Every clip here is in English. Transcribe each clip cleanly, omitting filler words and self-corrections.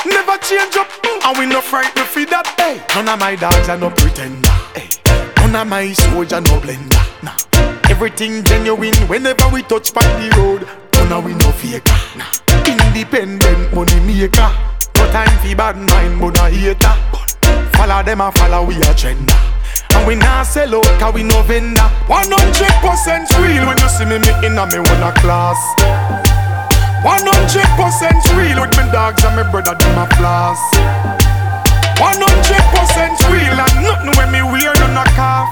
never change up, and we no frightened for that. Hey, none of my dogs are no pretender. Hey, none of my soldier no blender. Nah, everything genuine whenever we touch by the road. None of we no faker. Nah, independent money maker. No time for bad mind, but no hater. Follow them and follow we a trender. And we not sell out cause we no vendor. 100% real when you see me in a me wanna class. 100% real with my dogs and my brother them a floss. 100% real and nothing when me wear none a cough.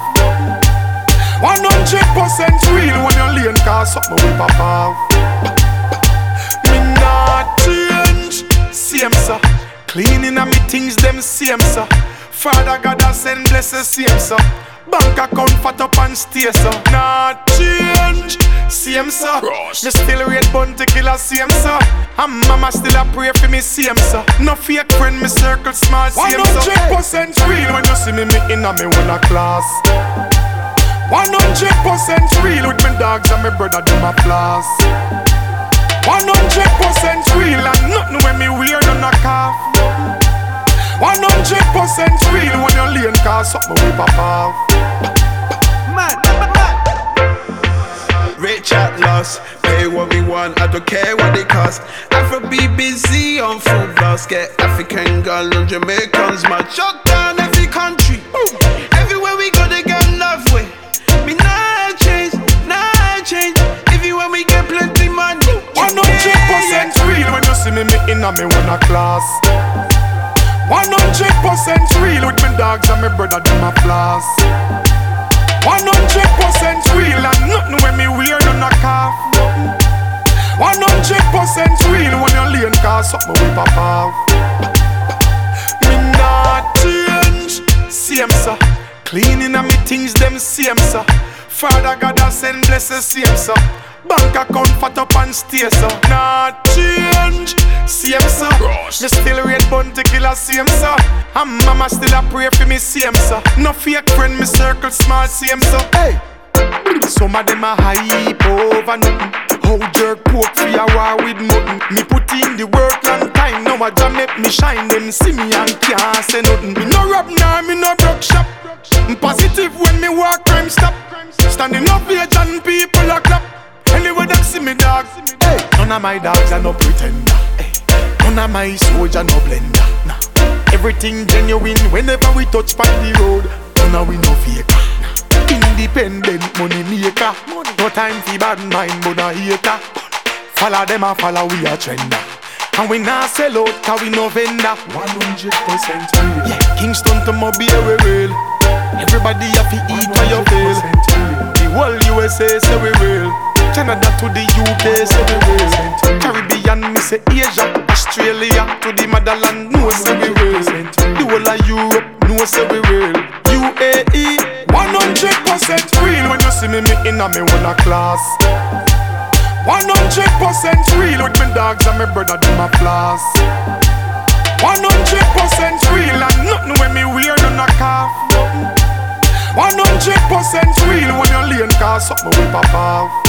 100% real when you lean cause something we pop off. Me not change, same sir. Cleaning and me things them same sir. Father God has send blessings same sir. Bank account fat up and stay sir. Not change, same sir. Me still rate bun to killer same sir. And mama still a pray for me same sir. No fake friend me circle small same sir. 100% real when you see me in a me wanna class. 100% real with my dogs and my brother them a floss. 100% real and nothing when me wear none a cough. 100% real when you lean cause something we pop off. Man. Rich at loss, pay what we want, I don't care what it cost. Afro BBC on full blast, get African girl and Jamaicans, man. Shut down every country, everywhere we go they get love with. Me not change, everywhere we get plenty money. 100% real when you see me in a me wanna class. 100% real with my dogs and my brother them a floss. 100% real and nothing when me wear none a cough. 100% real when you lean cause something we pop off. Me not change, same sir. Cleaning and me things them same sir. Father God has send blessings same sir. Bank account fat up and stay sir. Not change, same sir. Me still rate bun to killer same sir. And mama still a pray for me same sir. No fake friend me circle small same sir. Hey, some of them a hype over nothing. How jerk poke for a war with nothing. Me put in the work long time. Now a jam make me shine. Them see me and can't say nothing. Me no rob nor me no broke shop. I'm positive when me walk crime stop. Standing up here and people a clap. Anyway them see me dog. Hey, none of my dogs are no pretender. Hey, none of my soldier no blender. Nah, everything genuine whenever we touch by the road. None of we no faker. Nah, independent money maker. No time for bad mind but no hater. Follow them and follow we a trender. And we not sell out cause we no vendor. 100% real. Yeah, Kingston to Mobile we real. Everybody have to eat while you feel. The whole USA say we real. Canada to the UK say we real. Caribbean me say Asia. Australia to the motherland no say we real. The whole of Europe no say we real. UAE 100% real when you see me in a me wanna class. 100% real with my dogs and my brother them a floss. 100% real and nothing when me wear none a cough. 100% real when you lean cause something we pop off.